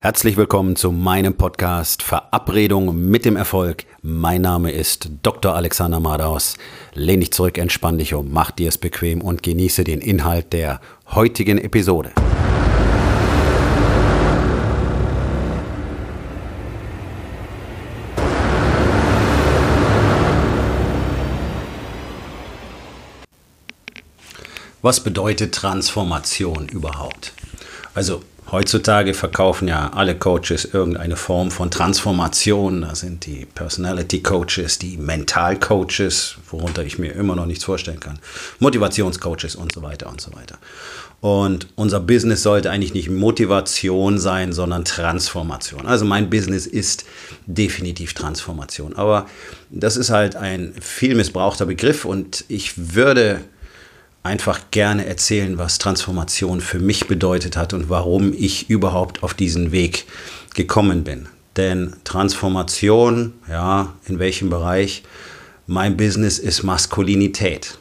Herzlich willkommen zu meinem Podcast Verabredung mit dem Erfolg. Mein Name ist Dr. Alexander Madaus. Lehn dich zurück, entspann dich um, mach dir es bequem und genieße den Inhalt der heutigen Episode. Was bedeutet Transformation überhaupt? Also heutzutage verkaufen ja alle Coaches irgendeine Form von Transformation. Da sind die Personality Coaches, die Mental Coaches, worunter ich mir immer noch nichts vorstellen kann, Motivationscoaches und so weiter und so weiter. Und unser Business sollte eigentlich nicht Motivation sein, sondern Transformation. Also mein Business ist definitiv Transformation. Aber das ist halt ein viel missbrauchter Begriff und ich würde einfach gerne erzählen, was Transformation für mich bedeutet hat und warum ich überhaupt auf diesen Weg gekommen bin. Denn Transformation, ja, in welchem Bereich? Mein Business ist Maskulinität.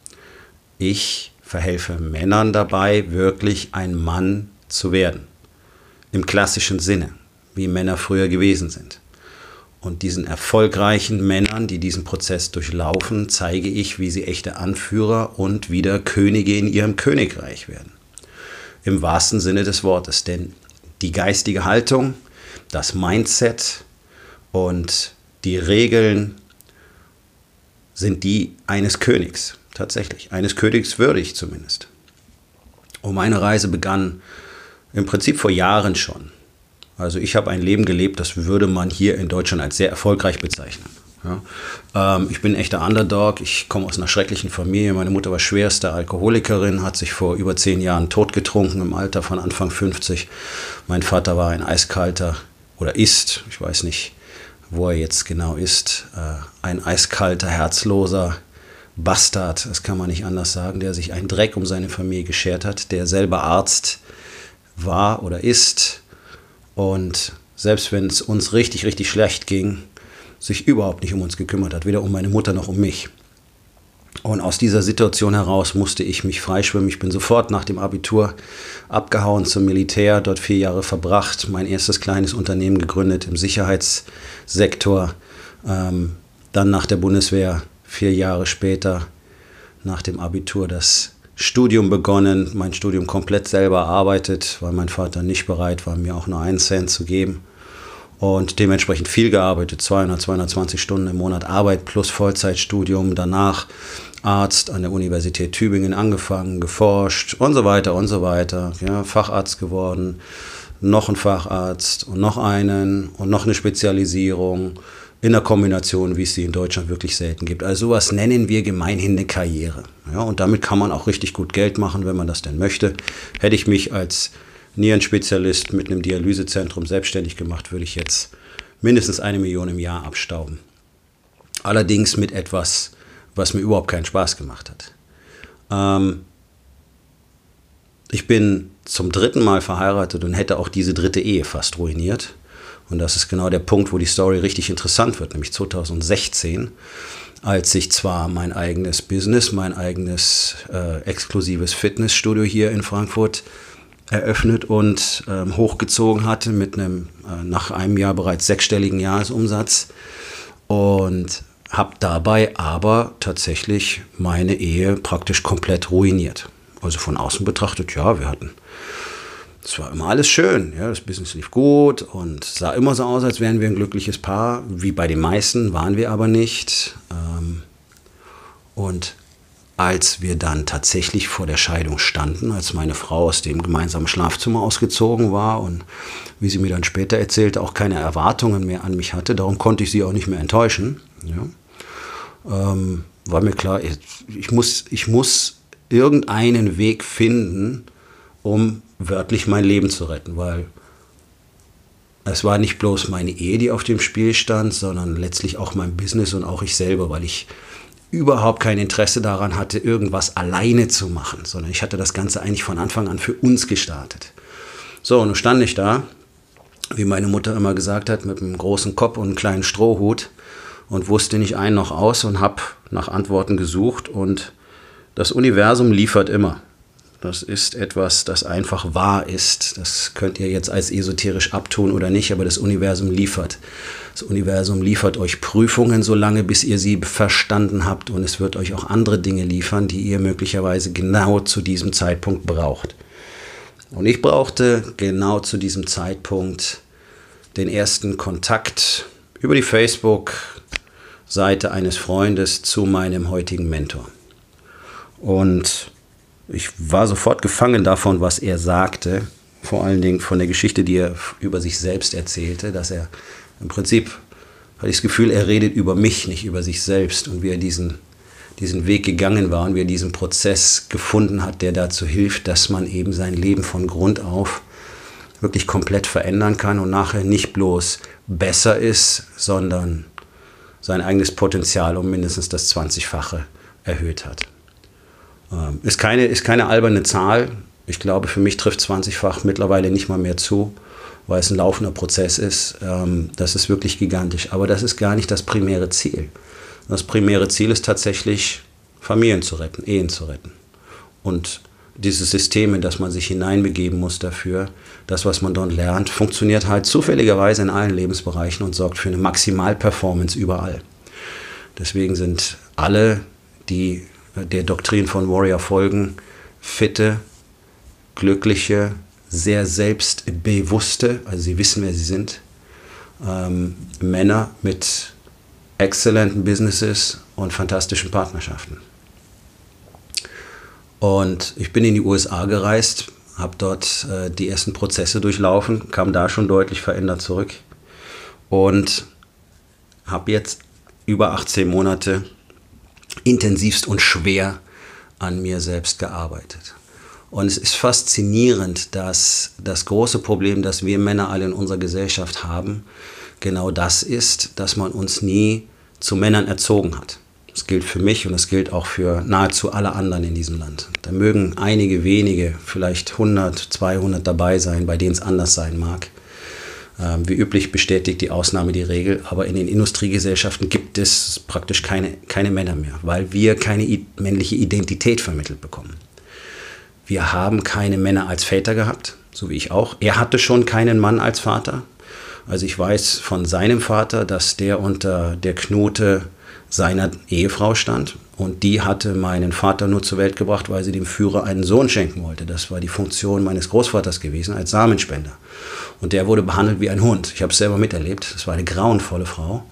Ich verhelfe Männern dabei, wirklich ein Mann zu werden. Im klassischen Sinne, wie Männer früher gewesen sind. Und diesen erfolgreichen Männern, die diesen Prozess durchlaufen, zeige ich, wie sie echte Anführer und wieder Könige in ihrem Königreich werden. Im wahrsten Sinne des Wortes, denn die geistige Haltung, das Mindset und die Regeln sind die eines Königs, tatsächlich, eines Königs würdig zumindest. Und meine Reise begann im Prinzip vor Jahren schon. Also ich habe ein Leben gelebt, das würde man hier in Deutschland als sehr erfolgreich bezeichnen. Ja. Ich bin ein echter Underdog, ich komme aus einer schrecklichen Familie. Meine Mutter war schwerste Alkoholikerin, hat sich vor über 10 Jahren totgetrunken im Alter von Anfang 50. Mein Vater war ein eiskalter, oder ist, ich weiß nicht, wo er jetzt genau ist, ein eiskalter, herzloser Bastard, das kann man nicht anders sagen, der sich einen Dreck um seine Familie geschert hat, der selber Arzt war oder ist. Und selbst wenn es uns richtig, richtig schlecht ging, sich überhaupt nicht um uns gekümmert hat, weder um meine Mutter noch um mich. Und aus dieser Situation heraus musste ich mich freischwimmen. Ich bin sofort nach dem Abitur abgehauen zum Militär, dort 4 Jahre verbracht, mein erstes kleines Unternehmen gegründet im Sicherheitssektor. Dann nach der Bundeswehr 4 Jahre später, nach dem Abitur, das Studium begonnen, mein Studium komplett selber erarbeitet, weil mein Vater nicht bereit war, mir auch nur 1 Cent zu geben. Und dementsprechend viel gearbeitet, 220 Stunden im Monat Arbeit plus Vollzeitstudium. Danach Arzt an der Universität Tübingen angefangen, geforscht und so weiter und so weiter. Ja, Facharzt geworden, noch ein Facharzt und noch einen und noch eine Spezialisierung. In der Kombination, wie es sie in Deutschland wirklich selten gibt. Also sowas nennen wir gemeinhin eine Karriere. Ja, und damit kann man auch richtig gut Geld machen, wenn man das denn möchte. Hätte ich mich als Nierenspezialist mit einem Dialysezentrum selbstständig gemacht, würde ich jetzt mindestens 1 Million im Jahr abstauben. Allerdings mit etwas, was mir überhaupt keinen Spaß gemacht hat. Ich bin zum 3. Mal verheiratet und hätte auch diese 3. Ehe fast ruiniert. Und das ist genau der Punkt, wo die Story richtig interessant wird, nämlich 2016, als ich zwar mein eigenes Business, mein eigenes exklusives Fitnessstudio hier in Frankfurt eröffnet und hochgezogen hatte mit einem nach einem Jahr bereits 6-stelligen Jahresumsatz und habe dabei aber tatsächlich meine Ehe praktisch komplett ruiniert. Also von außen betrachtet, ja, es war immer alles schön, ja, das Business lief gut und sah immer so aus, als wären wir ein glückliches Paar. Wie bei den meisten waren wir aber nicht. Und als wir dann tatsächlich vor der Scheidung standen, als meine Frau aus dem gemeinsamen Schlafzimmer ausgezogen war und wie sie mir dann später erzählte, auch keine Erwartungen mehr an mich hatte, darum konnte ich sie auch nicht mehr enttäuschen. Ja. War mir klar, ich muss irgendeinen Weg finden, um wörtlich mein Leben zu retten, weil es war nicht bloß meine Ehe, die auf dem Spiel stand, sondern letztlich auch mein Business und auch ich selber, weil ich überhaupt kein Interesse daran hatte, irgendwas alleine zu machen, sondern ich hatte das Ganze eigentlich von Anfang an für uns gestartet. So, und nun stand ich da, wie meine Mutter immer gesagt hat, mit einem großen Kopf und einem kleinen Strohhut und wusste nicht ein noch aus und habe nach Antworten gesucht und das Universum liefert immer. Das ist etwas, das einfach wahr ist. Das könnt ihr jetzt als esoterisch abtun oder nicht, aber das Universum liefert. Das Universum liefert euch Prüfungen so lange, bis ihr sie verstanden habt, und es wird euch auch andere Dinge liefern, die ihr möglicherweise genau zu diesem Zeitpunkt braucht. Und ich brauchte genau zu diesem Zeitpunkt den ersten Kontakt über die Facebook-Seite eines Freundes zu meinem heutigen Mentor. Und ich war sofort gefangen davon, was er sagte, vor allen Dingen von der Geschichte, die er über sich selbst erzählte, dass er im Prinzip, hatte ich das Gefühl, er redet über mich, nicht über sich selbst, und wie er diesen Weg gegangen war und wie er diesen Prozess gefunden hat, der dazu hilft, dass man eben sein Leben von Grund auf wirklich komplett verändern kann und nachher nicht bloß besser ist, sondern sein eigenes Potenzial um mindestens das 20-fache erhöht hat. Ist keine alberne Zahl. Ich glaube, für mich trifft 20-fach mittlerweile nicht mal mehr zu, weil es ein laufender Prozess ist. Das ist wirklich gigantisch. Aber das ist gar nicht das primäre Ziel. Das primäre Ziel ist tatsächlich, Familien zu retten, Ehen zu retten. Und dieses System, in das man sich hineinbegeben muss dafür, das, was man dort lernt, funktioniert halt zufälligerweise in allen Lebensbereichen und sorgt für eine Maximalperformance überall. Deswegen sind alle, die der Doktrin von Warrior folgen, fitte, glückliche, sehr selbstbewusste, also sie wissen, wer sie sind, Männer mit exzellenten Businesses und fantastischen Partnerschaften. Und ich bin in die USA gereist, habe dort die ersten Prozesse durchlaufen, kam da schon deutlich verändert zurück und habe jetzt über 18 Monate intensivst und schwer an mir selbst gearbeitet. Und es ist faszinierend, dass das große Problem, das wir Männer alle in unserer Gesellschaft haben, genau das ist, dass man uns nie zu Männern erzogen hat. Das gilt für mich und das gilt auch für nahezu alle anderen in diesem Land. Da mögen einige wenige, vielleicht 100, 200 dabei sein, bei denen es anders sein mag. Wie üblich bestätigt die Ausnahme die Regel, aber in den Industriegesellschaften gibt es praktisch keine Männer mehr, weil wir keine männliche Identität vermittelt bekommen. Wir haben keine Männer als Väter gehabt, so wie ich auch. Er hatte schon keinen Mann als Vater. Also ich weiß von seinem Vater, dass der unter der Knote seiner Ehefrau stand, und die hatte meinen Vater nur zur Welt gebracht, weil sie dem Führer einen Sohn schenken wollte. Das war die Funktion meines Großvaters gewesen als Samenspender. Und der wurde behandelt wie ein Hund. Ich habe es selber miterlebt. Das war eine grauenvolle Frau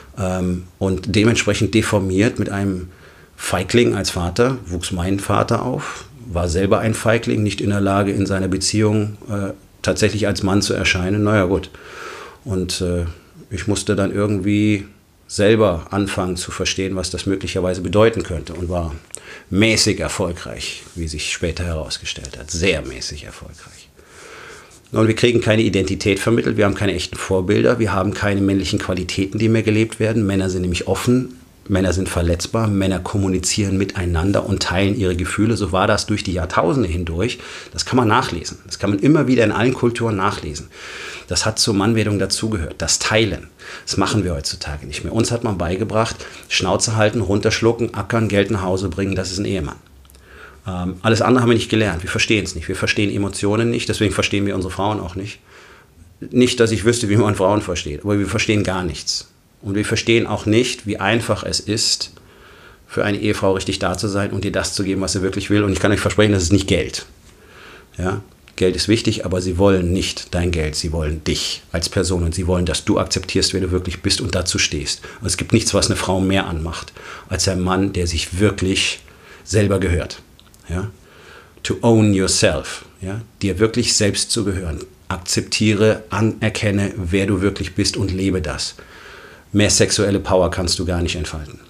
und dementsprechend deformiert mit einem Feigling als Vater wuchs mein Vater auf, war selber ein Feigling, nicht in der Lage, in seiner Beziehung tatsächlich als Mann zu erscheinen. Naja, gut. Und ich musste dann irgendwie selber anfangen zu verstehen, was das möglicherweise bedeuten könnte, und war mäßig erfolgreich, wie sich später herausgestellt hat. Sehr mäßig erfolgreich. Und wir kriegen keine Identität vermittelt, wir haben keine echten Vorbilder, wir haben keine männlichen Qualitäten, die mehr gelebt werden. Männer sind nämlich offen, Männer sind verletzbar, Männer kommunizieren miteinander und teilen ihre Gefühle. So war das durch die Jahrtausende hindurch. Das kann man nachlesen. Das kann man immer wieder in allen Kulturen nachlesen. Das hat zur Mannwerdung dazugehört. Das Teilen. Das machen wir heutzutage nicht mehr. Uns hat man beigebracht, Schnauze halten, runterschlucken, ackern, Geld nach Hause bringen, das ist ein Ehemann. Alles andere haben wir nicht gelernt. Wir verstehen es nicht. Wir verstehen Emotionen nicht. Deswegen verstehen wir unsere Frauen auch nicht. Nicht, dass ich wüsste, wie man Frauen versteht, aber wir verstehen gar nichts. Und wir verstehen auch nicht, wie einfach es ist, für eine Ehefrau richtig da zu sein und ihr das zu geben, was sie wirklich will. Und ich kann euch versprechen, das ist nicht Geld. Ja? Geld ist wichtig, aber sie wollen nicht dein Geld. Sie wollen dich als Person und sie wollen, dass du akzeptierst, wer du wirklich bist und dazu stehst. Und es gibt nichts, was eine Frau mehr anmacht, als ein Mann, der sich wirklich selber gehört. Ja? To own yourself. Ja? Dir wirklich selbst zu gehören. Akzeptiere, anerkenne, wer du wirklich bist und lebe das. Mehr sexuelle Power kannst du gar nicht entfalten.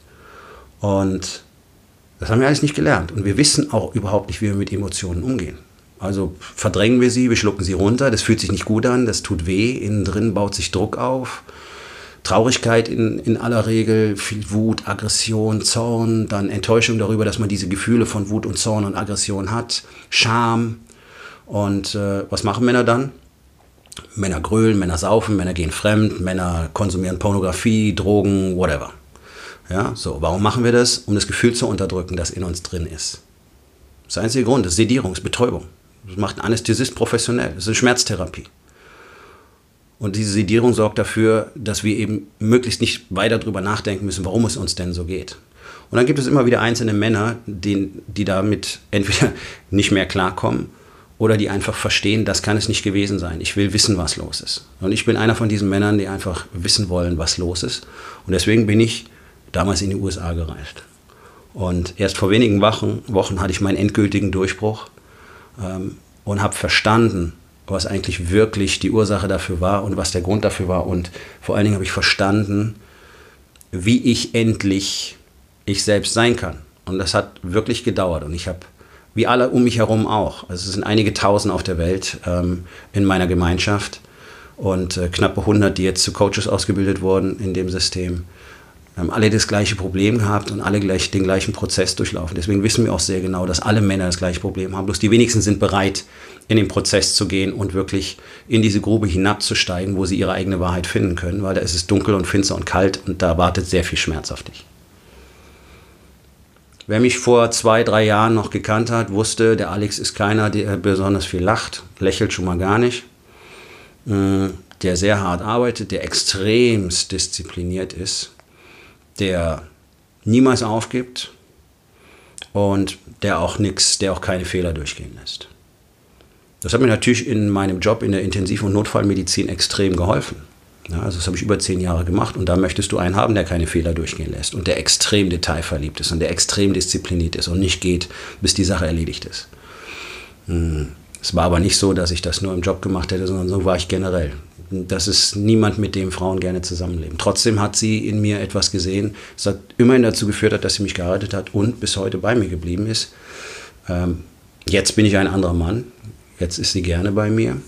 Und das haben wir alles nicht gelernt. Und wir wissen auch überhaupt nicht, wie wir mit Emotionen umgehen. Also verdrängen wir sie, wir schlucken sie runter, das fühlt sich nicht gut an, das tut weh, innen drin baut sich Druck auf. Traurigkeit in aller Regel, viel Wut, Aggression, Zorn, dann Enttäuschung darüber, dass man diese Gefühle von Wut und Zorn und Aggression hat, Scham. Und was machen Männer dann? Männer grölen, Männer saufen, Männer gehen fremd, Männer konsumieren Pornografie, Drogen, whatever. Ja, so, warum machen wir das? Um das Gefühl zu unterdrücken, das in uns drin ist. Das ist der einzige Grund, das ist Sedierung, das ist Betäubung. Das macht ein Anästhesist professionell, das ist eine Schmerztherapie. Und diese Sedierung sorgt dafür, dass wir eben möglichst nicht weiter darüber nachdenken müssen, warum es uns denn so geht. Und dann gibt es immer wieder einzelne Männer, die damit entweder nicht mehr klarkommen oder die einfach verstehen, das kann es nicht gewesen sein. Ich will wissen, was los ist. Und ich bin einer von diesen Männern, die einfach wissen wollen, was los ist. Und deswegen bin ich damals in die USA gereist. Und erst vor wenigen Wochen hatte ich meinen endgültigen Durchbruch und habe verstanden, was eigentlich wirklich die Ursache dafür war und was der Grund dafür war. Und vor allen Dingen habe ich verstanden, wie ich endlich ich selbst sein kann. Und das hat wirklich gedauert. Und ich habe, wie alle um mich herum auch, also es sind einige Tausend auf der Welt in meiner Gemeinschaft und knappe 100, die jetzt zu Coaches ausgebildet wurden in dem System, haben alle das gleiche Problem gehabt und alle den gleichen Prozess durchlaufen. Deswegen wissen wir auch sehr genau, dass alle Männer das gleiche Problem haben. Bloß die wenigsten sind bereit, in den Prozess zu gehen und wirklich in diese Grube hinabzusteigen, wo sie ihre eigene Wahrheit finden können, weil da ist es dunkel und finster und kalt und da wartet sehr viel Schmerz auf dich. Wer mich vor 2, 3 Jahren noch gekannt hat, wusste, der Alex ist keiner, der besonders viel lacht, lächelt schon mal gar nicht, der sehr hart arbeitet, der extremst diszipliniert ist, der niemals aufgibt und der auch keine Fehler durchgehen lässt. Das hat mir natürlich in meinem Job in der Intensiv- und Notfallmedizin extrem geholfen. Ja, also das habe ich über 10 Jahre gemacht und da möchtest du einen haben, der keine Fehler durchgehen lässt und der extrem detailverliebt ist und der extrem diszipliniert ist und nicht geht, bis die Sache erledigt ist. Es war aber nicht so, dass ich das nur im Job gemacht hätte, sondern so war ich generell. Das ist niemand, mit dem Frauen gerne zusammenleben. Trotzdem hat sie in mir etwas gesehen, das hat immerhin dazu geführt hat, dass sie mich geheiratet hat und bis heute bei mir geblieben ist. Jetzt bin ich ein anderer Mann, jetzt ist sie gerne bei mir.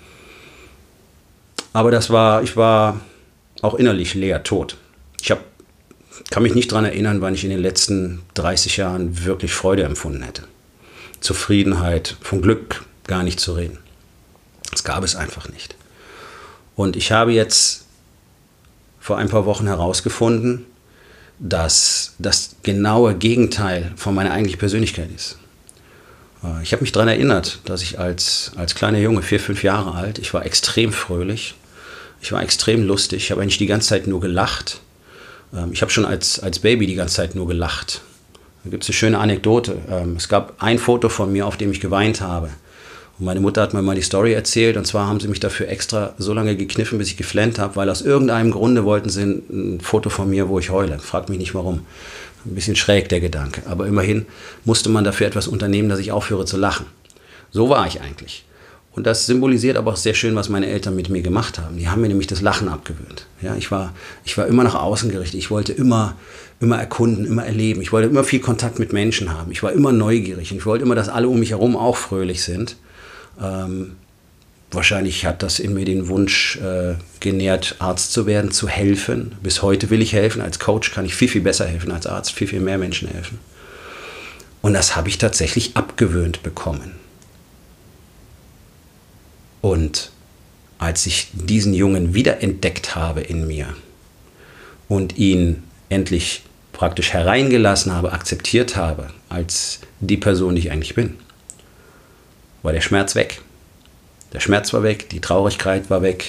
Aber ich war auch innerlich leer, tot. Kann mich nicht daran erinnern, wann ich in den letzten 30 Jahren wirklich Freude empfunden hätte. Zufriedenheit, von Glück gar nicht zu reden. Das gab es einfach nicht. Und ich habe jetzt vor ein paar Wochen herausgefunden, dass das genaue Gegenteil von meiner eigentlichen Persönlichkeit ist. Ich habe mich daran erinnert, dass ich als kleiner Junge, 4, 5 Jahre alt, ich war extrem fröhlich, ich war extrem lustig, ich habe eigentlich die ganze Zeit nur gelacht. Ich habe schon als Baby die ganze Zeit nur gelacht. Da gibt es eine schöne Anekdote. Es gab ein Foto von mir, auf dem ich geweint habe. Und meine Mutter hat mir mal die Story erzählt, und zwar haben sie mich dafür extra so lange gekniffen, bis ich geflennt habe, weil aus irgendeinem Grunde wollten sie ein Foto von mir, wo ich heule. Frag mich nicht warum. Ein bisschen schräg der Gedanke. Aber immerhin musste man dafür etwas unternehmen, dass ich aufhöre zu lachen. So war ich eigentlich. Und das symbolisiert aber auch sehr schön, was meine Eltern mit mir gemacht haben. Die haben mir nämlich das Lachen abgewöhnt. Ja, ich war immer nach außen gerichtet. Ich wollte immer erkunden, immer erleben. Ich wollte immer viel Kontakt mit Menschen haben. Ich war immer neugierig. Und ich wollte immer, dass alle um mich herum auch fröhlich sind. Wahrscheinlich hat das in mir den Wunsch genährt, Arzt zu werden, zu helfen. Bis heute will ich helfen. Als Coach kann ich viel, viel besser helfen als Arzt, viel, viel mehr Menschen helfen. Und das habe ich tatsächlich abgewöhnt bekommen. Und als ich diesen Jungen wiederentdeckt habe in mir und ihn endlich praktisch hereingelassen habe, akzeptiert habe als die Person, die ich eigentlich bin, war der Schmerz weg. Der Schmerz war weg, die Traurigkeit war weg.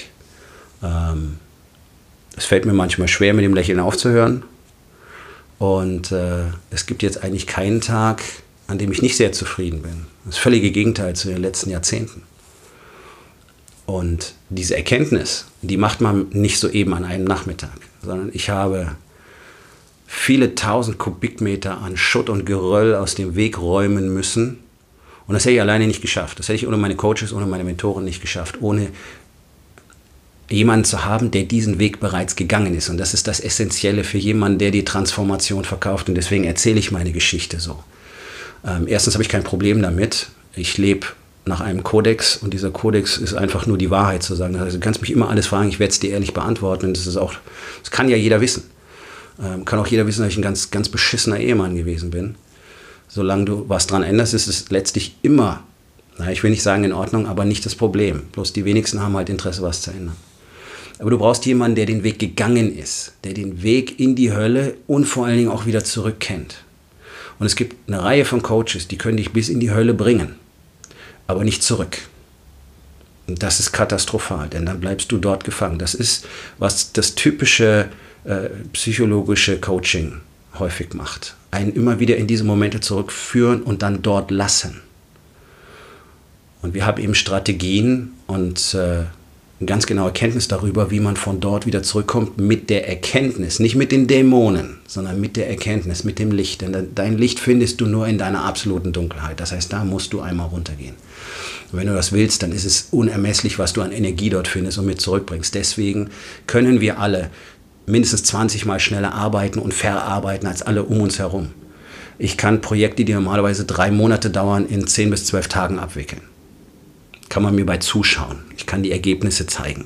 Es fällt mir manchmal schwer, mit dem Lächeln aufzuhören. Und es gibt jetzt eigentlich keinen Tag, an dem ich nicht sehr zufrieden bin. Das völlige Gegenteil zu den letzten Jahrzehnten. Und diese Erkenntnis, die macht man nicht so eben an einem Nachmittag, sondern ich habe viele tausend Kubikmeter an Schutt und Geröll aus dem Weg räumen müssen. Und das hätte ich alleine nicht geschafft. Das hätte ich ohne meine Coaches, ohne meine Mentoren nicht geschafft. Ohne jemanden zu haben, der diesen Weg bereits gegangen ist. Und das ist das Essentielle für jemanden, der die Transformation verkauft. Und deswegen erzähle ich meine Geschichte so. Erstens habe ich kein Problem damit. Ich lebe nach einem Kodex und dieser Kodex ist einfach nur die Wahrheit zu sagen. Also du kannst mich immer alles fragen, ich werde es dir ehrlich beantworten. Und das kann ja jeder wissen. Kann auch jeder wissen, dass ich ein ganz, ganz beschissener Ehemann gewesen bin. Solange du was dran änderst, ist es letztlich immer, ich will nicht sagen in Ordnung, aber nicht das Problem. Bloß die wenigsten haben halt Interesse, was zu ändern. Aber du brauchst jemanden, der den Weg gegangen ist, der den Weg in die Hölle und vor allen Dingen auch wieder zurück kennt. Und es gibt eine Reihe von Coaches, die können dich bis in die Hölle bringen, aber nicht zurück. Und das ist katastrophal, denn dann bleibst du dort gefangen. Das ist, was das typische psychologische Coaching häufig macht. Einen immer wieder in diese Momente zurückführen und dann dort lassen. Und wir haben eben Strategien und eine ganz genaue Kenntnis darüber, wie man von dort wieder zurückkommt mit der Erkenntnis, nicht mit den Dämonen, sondern mit der Erkenntnis, mit dem Licht. Denn dein Licht findest du nur in deiner absoluten Dunkelheit. Das heißt, da musst du einmal runtergehen. Und wenn du das willst, dann ist es unermesslich, was du an Energie dort findest und mit zurückbringst. Deswegen können wir alle mindestens 20 Mal schneller arbeiten und verarbeiten als alle um uns herum. Ich kann Projekte, die normalerweise 3 Monate dauern, in 10 bis 12 Tagen abwickeln. Kann man mir bei zuschauen. Ich kann die Ergebnisse zeigen,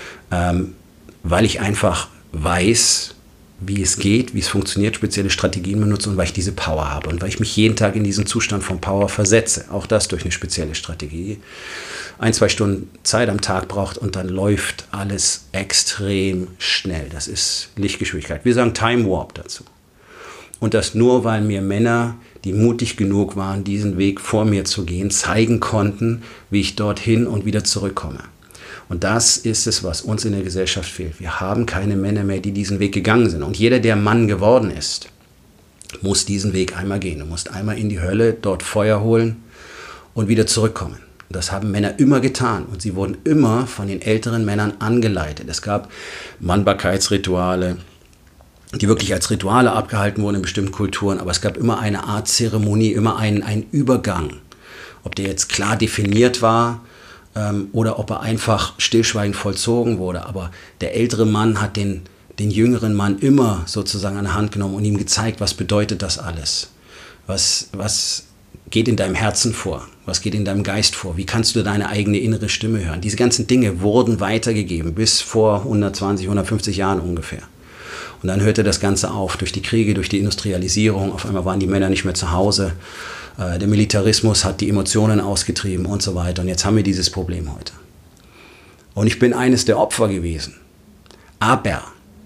weil ich einfach weiß, wie es geht, wie es funktioniert, spezielle Strategien benutze und weil ich diese Power habe und weil ich mich jeden Tag in diesen Zustand von Power versetze. Auch das durch eine spezielle Strategie. 1-2 Stunden Zeit am Tag braucht und dann läuft alles extrem schnell. Das ist Lichtgeschwindigkeit. Wir sagen Time Warp dazu. Und das nur, weil mir Männer, die mutig genug waren, diesen Weg vor mir zu gehen, zeigen konnten, wie ich dorthin und wieder zurückkomme. Und das ist es, was uns in der Gesellschaft fehlt. Wir haben keine Männer mehr, die diesen Weg gegangen sind. Und jeder, der Mann geworden ist, muss diesen Weg einmal gehen. Du musst einmal in die Hölle, dort Feuer holen und wieder zurückkommen. Das haben Männer immer getan und sie wurden immer von den älteren Männern angeleitet. Es gab Mannbarkeitsrituale, die wirklich als Rituale abgehalten wurden in bestimmten Kulturen, aber es gab immer eine Art Zeremonie, immer einen Übergang. Ob der jetzt klar definiert war oder ob er einfach stillschweigend vollzogen wurde, aber der ältere Mann hat den jüngeren Mann immer sozusagen an der Hand genommen und ihm gezeigt, was bedeutet das alles? Was geht in deinem Herzen vor? Was geht in deinem Geist vor? Wie kannst du deine eigene innere Stimme hören? Diese ganzen Dinge wurden weitergegeben bis vor 120, 150 Jahren ungefähr. Und dann hörte das Ganze auf durch die Kriege, durch die Industrialisierung. Auf einmal waren die Männer nicht mehr zu Hause. Der Militarismus hat die Emotionen ausgetrieben und so weiter. Und jetzt haben wir dieses Problem heute. Und ich bin eines der Opfer gewesen. Aber,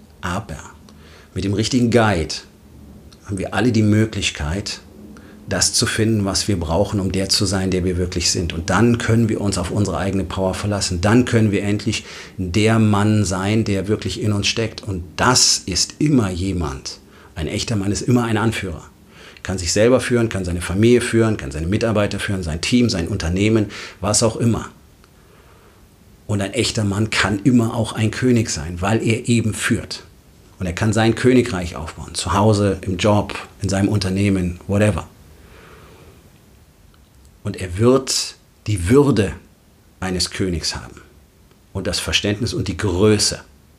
mit dem richtigen Guide haben wir alle die Möglichkeit, das zu finden, was wir brauchen, um der zu sein, der wir wirklich sind. Und dann können wir uns auf unsere eigene Power verlassen. Dann können wir endlich der Mann sein, der wirklich in uns steckt. Und das ist immer jemand. Ein echter Mann ist immer ein Anführer. Kann sich selber führen, kann seine Familie führen, kann seine Mitarbeiter führen, sein Team, sein Unternehmen, was auch immer. Und ein echter Mann kann immer auch ein König sein, weil er eben führt. Und er kann sein Königreich aufbauen. Zu Hause, im Job, in seinem Unternehmen, whatever. Und er wird die Würde eines Königs haben und das Verständnis und die Größe.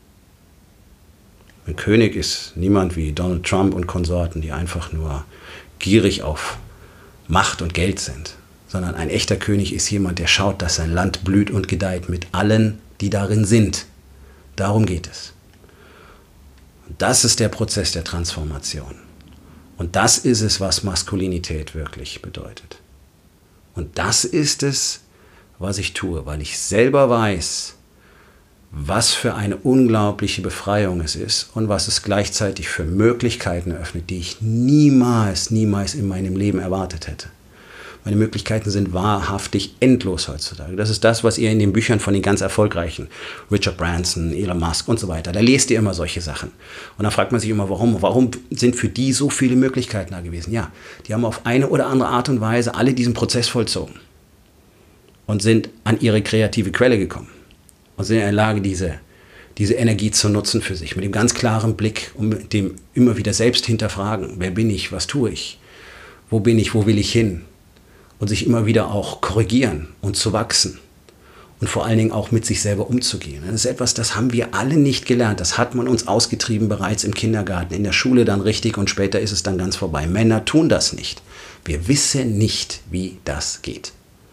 Ein König ist niemand wie Donald Trump und Konsorten, die einfach nur gierig auf Macht und Geld sind, sondern ein echter König ist jemand, der schaut, dass sein Land blüht und gedeiht mit allen, die darin sind. Darum geht es. Und das ist der Prozess der Transformation. Und das ist es, was Maskulinität wirklich bedeutet. Und das ist es, was ich tue, weil ich selber weiß, was für eine unglaubliche Befreiung es ist und was es gleichzeitig für Möglichkeiten eröffnet, die ich niemals in meinem Leben erwartet hätte. Meine Möglichkeiten sind wahrhaftig endlos heutzutage. Das ist das, was ihr in den Büchern von den ganz Erfolgreichen, Richard Branson, Elon Musk und so weiter, da lest ihr immer solche Sachen. Und dann fragt man sich immer, warum sind für die so viele Möglichkeiten da gewesen? Ja, die haben auf eine oder andere Art und Weise alle diesen Prozess vollzogen und sind an ihre kreative Quelle gekommen und sind in der Lage, diese Energie zu nutzen für sich, mit dem ganz klaren Blick und mit dem immer wieder selbst hinterfragen, wer bin ich, was tue ich, wo bin ich, wo will ich hin? Und sich immer wieder auch korrigieren und zu wachsen und vor allen Dingen auch mit sich selber umzugehen. Das ist etwas, das haben wir alle nicht gelernt. Das hat man uns ausgetrieben bereits im Kindergarten, in der Schule dann richtig und später ist es dann ganz vorbei. Männer tun das nicht. Wir wissen nicht, wie das geht.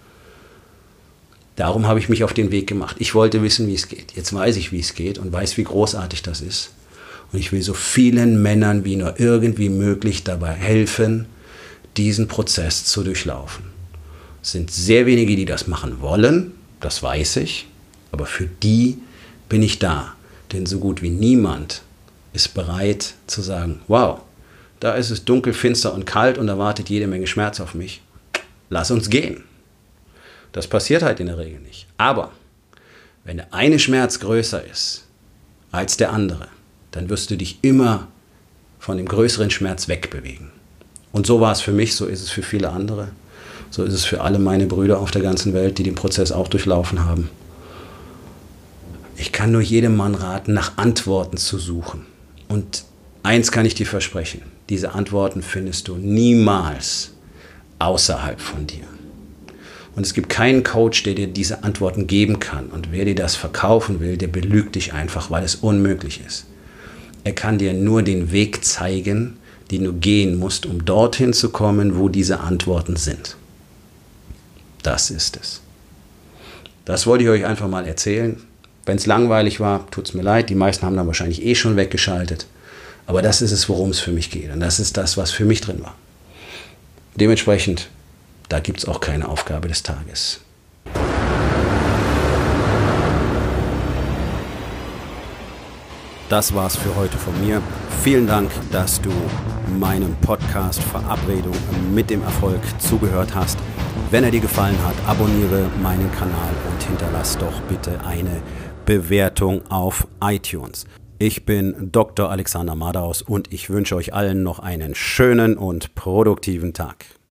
Darum habe ich mich auf den Weg gemacht. Ich wollte wissen, wie es geht. Jetzt weiß ich, wie es geht und weiß, wie großartig das ist. Und ich will so vielen Männern wie nur irgendwie möglich dabei helfen, diesen Prozess zu durchlaufen. Es sind sehr wenige, die das machen wollen, das weiß ich, aber für die bin ich da. Denn so gut wie niemand ist bereit zu sagen, wow, da ist es dunkel, finster und kalt und da wartet jede Menge Schmerz auf mich. Lass uns gehen. Das passiert halt in der Regel nicht. Aber wenn der eine Schmerz größer ist als der andere, dann wirst du dich immer von dem größeren Schmerz wegbewegen. Und so war es für mich, so ist es für viele andere. So ist es für alle meine Brüder auf der ganzen Welt, die den Prozess auch durchlaufen haben. Ich kann nur jedem Mann raten, nach Antworten zu suchen. Und eins kann ich dir versprechen, diese Antworten findest du niemals außerhalb von dir. Und es gibt keinen Coach, der dir diese Antworten geben kann. Und wer dir das verkaufen will, der belügt dich einfach, weil es unmöglich ist. Er kann dir nur den Weg zeigen, den du gehen musst, um dorthin zu kommen, wo diese Antworten sind. Das ist es. Das wollte ich euch einfach mal erzählen. Wenn es langweilig war, tut es mir leid. Die meisten haben dann wahrscheinlich schon weggeschaltet. Aber das ist es, worum es für mich geht. Und das ist das, was für mich drin war. Dementsprechend, da gibt es auch keine Aufgabe des Tages. Das war's für heute von mir. Vielen Dank, dass du meinem Podcast Verabredung mit dem Erfolg zugehört hast. Wenn er dir gefallen hat, abonniere meinen Kanal und hinterlass doch bitte eine Bewertung auf iTunes. Ich bin Dr. Alexander Madaus und ich wünsche euch allen noch einen schönen und produktiven Tag.